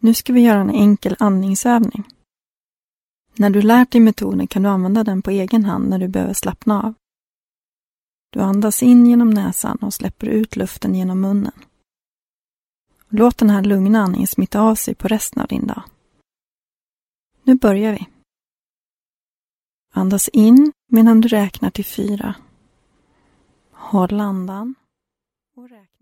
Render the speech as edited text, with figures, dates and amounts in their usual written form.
Nu ska vi göra en enkel andningsövning. När du lärt dig metoden kan du använda den på egen hand när du behöver slappna av. Du andas in genom näsan och släpper ut luften genom munnen. Låt den här lugna andningen smitta av sig på resten av din dag. Nu börjar vi. Andas in medan du räknar till 4. Håll andan och räkna.